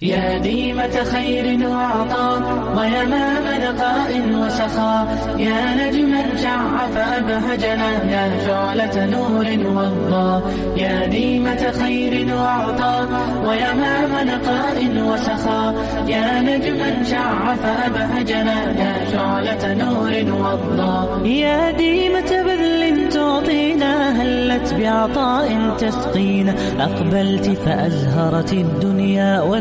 يا ديمة خير وعطاء ويمام نقاء وسخاء، يا نجما شع فأبهجنا، يا شعلة نور وضاء. يا ديمة خير وعطاء ويمام نقاء وسخاء، يا نجما شع فأبهجنا، يا شعلة نور وضاء. يا ديمة بذل تعطينا، هلت بعطاء تسقينا، أقبلت فأزهرت الدنيا